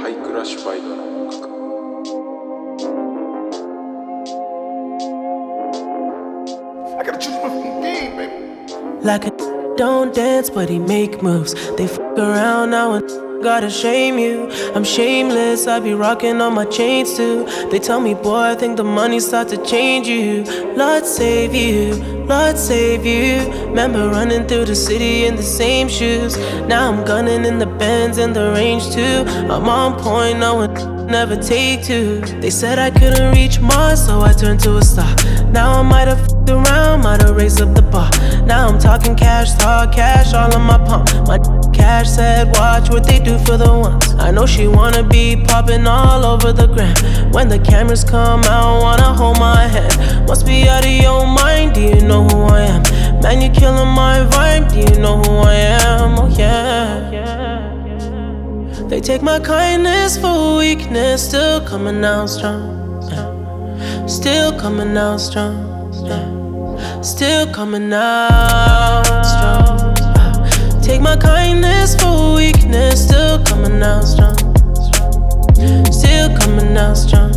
ハイクラッシュバイドの音楽。I gotta choose my fucking game, baby. Like a don't dance, but he make moves. They fuck around now and gotta shame you. I'm shameless, I be rocking on my chains too. They tell me, boy, I think the money start to change you. Lord save you, Lord save you. Remember running through the city in the same shoes. Now I'm gunning in the Benz and the range too. I'm on point, no one never take two. They said I couldn't reach Mars, so I turned to a star. Now I might have fucked around, might have raised up the bar. Now I'm talking cash, talk cash, all in my palm. My cash said, watch what they do for the ones. I know she wanna be popping all over the gram. When the cameras come out, wanna hold my hand. Must be out of your mind, do you know who I am? Man, you're killing my vibe, do you know who I am? Oh yeah. They take my kindness for weakness, still coming out strong. Still coming out strong. Still coming out strong. Take my kindness for weakness, still coming out strong. Still coming out strong.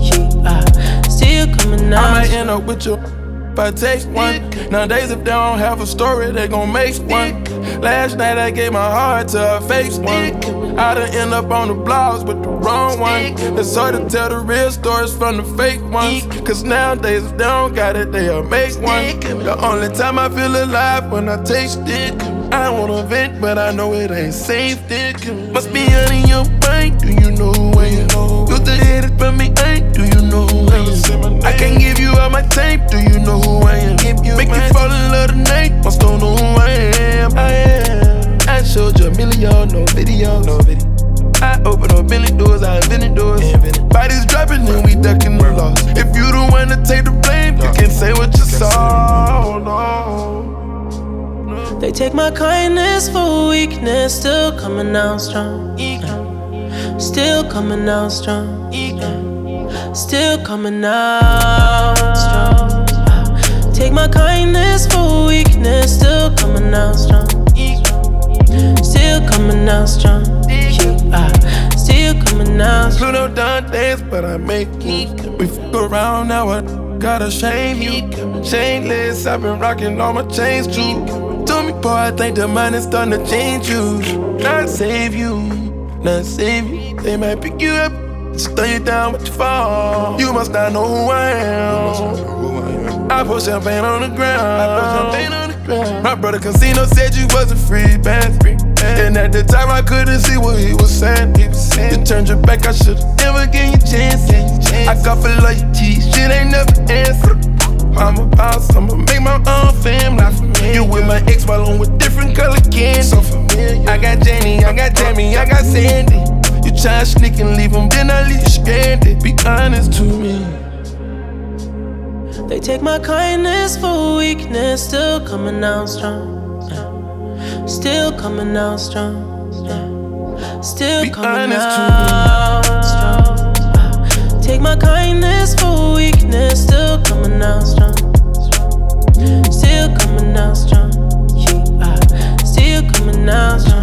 Still coming out. I might end up with you if I take one. Nowadays if they don't have a story, they gon' make one. Last night I gave my heart to a fake one. I done end up on the blogs with the wrong one. It's hard to tell the real stories from the fake ones. Cause nowadays if they don't got it, they'll make one. The only time I feel alive when I taste it. I don't wanna vent, but I know it ain't safe. Must be out in your brain, do you know who I am? You the hit it from me, ain't, do you know who I am? I can't give you all my tape, do you know who I am? Make you fall in love tonight, must don't know who I am. I showed you a million, no video. I open up Bentley doors, I invented doors. Bodies dropping and we ducking the loss. If you the one to take the blame, you can say what you saw. No. They take my kindness for weakness, still coming out strong. Still coming out strong. Still coming out strong. Take my kindness for weakness, still coming out strong. Still coming out strong. Still coming out strong. Pluto done dance, but I make it. We fuck around now, I gotta shame you. Shameless, I've been rocking all my chains too. Told me, boy, I think the money's starting to change you. Not save you, not save you. They might pick you up, just throw you down with your fall. You must not know who I am. I pour champagne on the ground. My brother Casino said you wasn't free, man. And at the time I couldn't see what he was saying. You turned your back, I should've never gave you a chance. I got for loyalty, shit ain't never answered. I'm a boss, I'ma make my own fam. You with my ex while I'm with different color candy. So familiar. I got Jenny, I got Tammy, I got Sandy. You try sneak and leave them, then I leave you stranded. Be honest to me. They take my kindness for weakness, still coming out strong. Still coming out strong. Still coming out strong. Take my kindness for weakness, still coming out strong. Still coming out strong. Still coming out strong.